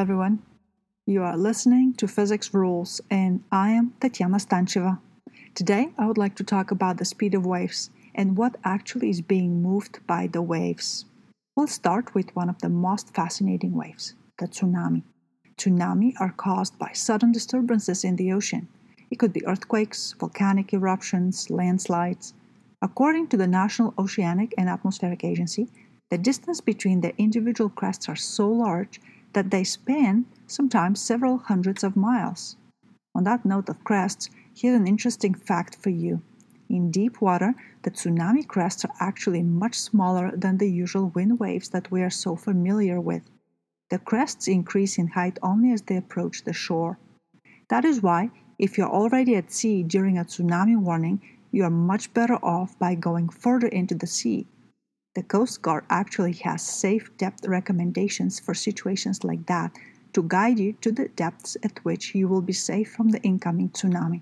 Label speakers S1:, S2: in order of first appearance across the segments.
S1: everyone. You are listening to Physics Rules, and I am Tatiana Stancheva. Today, I would like to talk about the speed of waves and what actually is being moved by the waves. We'll start with one of the most fascinating waves, the tsunami. Tsunami are caused by sudden disturbances in the ocean. It could be earthquakes, volcanic eruptions, landslides. According to the National Oceanic and Atmospheric Agency, the distance between the individual crests are so large that they span sometimes several hundreds of miles. On that note of crests, here's an interesting fact for you. In deep water, the tsunami crests are actually much smaller than the usual wind waves that we are so familiar with. The crests increase in height only as they approach the shore. That is why, if you're already at sea during a tsunami warning, you are much better off by going further into the sea. The Coast Guard actually has safe depth recommendations for situations like that to guide you to the depths at which you will be safe from the incoming tsunami.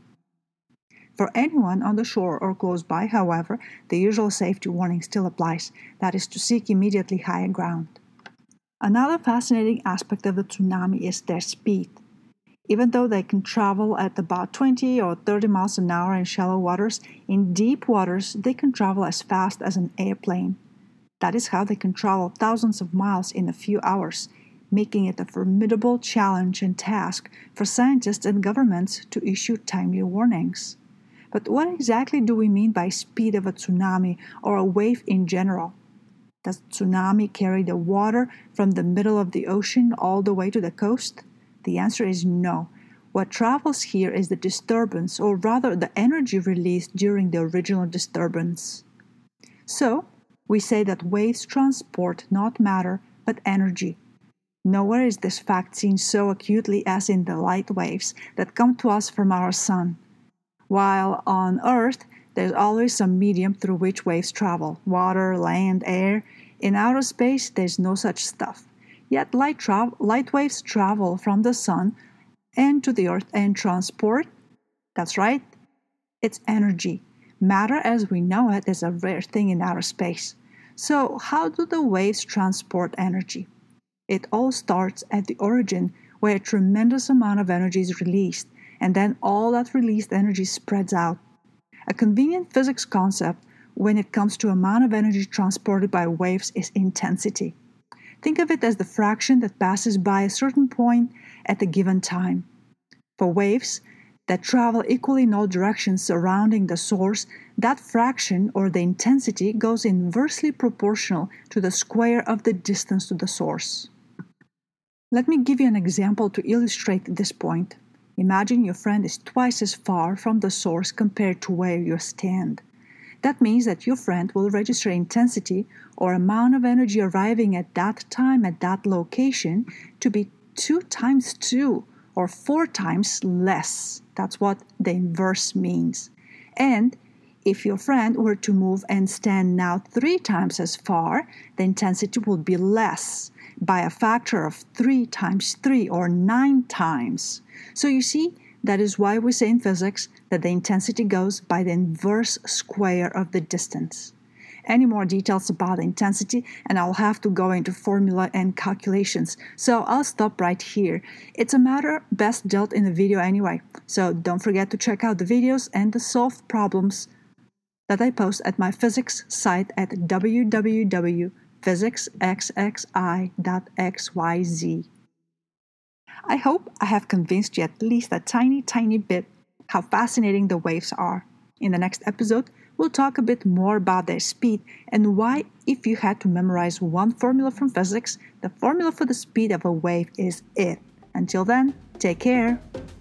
S1: For anyone on the shore or close by, however, the usual safety warning still applies, that is to seek immediately higher ground. Another fascinating aspect of the tsunami is their speed. Even though they can travel at about 20 or 30 miles an hour in shallow waters, in deep waters they can travel as fast as an airplane. That is how they can travel thousands of miles in a few hours, making it a formidable challenge and task for scientists and governments to issue timely warnings. But what exactly do we mean by speed of a tsunami or a wave in general? Does tsunami carry the water from the middle of the ocean all the way to the coast? The answer is no. What travels here is the disturbance, or rather the energy released during the original disturbance. So, we say that waves transport not matter, but energy. Nowhere is this fact seen so acutely as in the light waves that come to us from our sun. While on Earth, there's always some medium through which waves travel, water, land, air. In outer space, there's no such stuff. Yet light waves travel from the sun and to the Earth and transport, that's right, it's energy. Matter as we know it is a rare thing in outer space. So, how do the waves transport energy? It all starts at the origin, where a tremendous amount of energy is released, and then all that released energy spreads out. A convenient physics concept when it comes to amount of energy transported by waves is intensity. Think of it as the fraction that passes by a certain point at a given time. For waves that travel equally in all directions surrounding the source, that fraction or the intensity goes inversely proportional to the square of the distance to the source. Let me give you an example to illustrate this point. Imagine your friend is twice as far from the source compared to where you stand. That means that your friend will register intensity or amount of energy arriving at that time at that location to be 2 times 2 or 4 times less. That's what the inverse means. And if your friend were to move and stand now 3 times as far, the intensity will be less by a factor of 3 times 3 or 9 times. So you see, that is why we say in physics that the intensity goes by the inverse square of the distance. Any more details about the intensity and I'll have to go into formula and calculations, so I'll stop right here. It's a matter best dealt in the video anyway, so don't forget to check out the videos and the solved problems that I post at my physics site at www.physicsxxi.xyz. I hope I have convinced you at least a tiny bit how fascinating the waves are. In the next episode, we'll talk a bit more about their speed and why, if you had to memorize one formula from physics, the formula for the speed of a wave is it. Until then, take care.